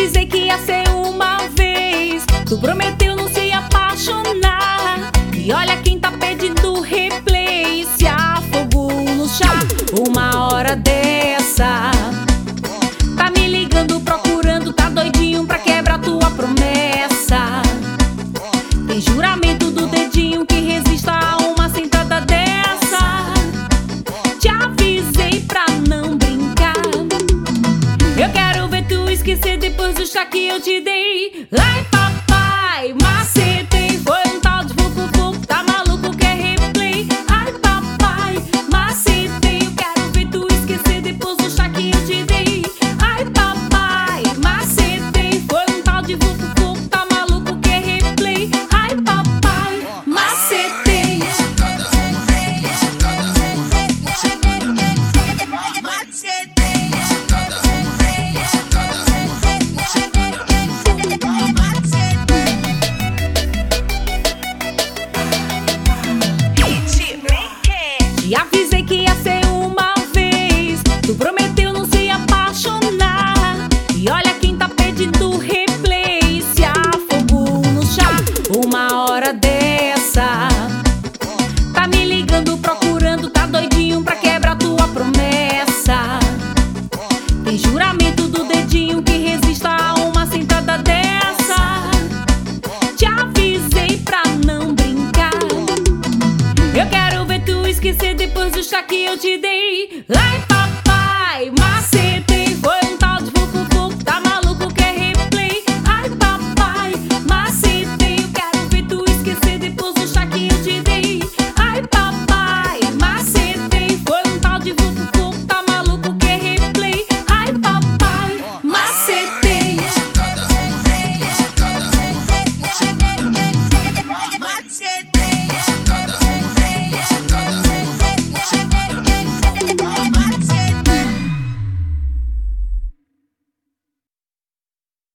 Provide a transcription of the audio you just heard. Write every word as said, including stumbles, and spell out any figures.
avisei que ia ser uma vez. Tu prometeu não se apaixonar. E olha quem tá pedindo replay. Se afogou no chá uma hora dessa. Tá me ligando, procurando, tá doidinho pra quebrar tua promessa. Tem juramento do dedinho que resista a uma sentada dessa. Te avisei pra não brincar. Eu quero ver tu esquecer depois do chá que eu te dei. Ai papai, macetei. Foi um tal de vucu-vucu, tá maluco, quer replay. Ai papai, macetei. Eu quero ver tu esquecer depois do chá que eu te dei. Ai papai, macetei. Foi um tal de vucu-vucu, tá maluco, quer replay. Ai papai, macetei. Te avisei que ia ser uma vez. Tu prometeu não se apaixonar. E olha quem tá pedindo replay. Se afogou no chá uma hora dessa. Tá me ligando, procurando, tá doidinho pra quebrar tua promessa. Tem juramento do dedinho que resista a uma sentada dessa. Te avisei pra não brincar. Eu quero ver tu esquecer depois do chá que eu te dei. Ai,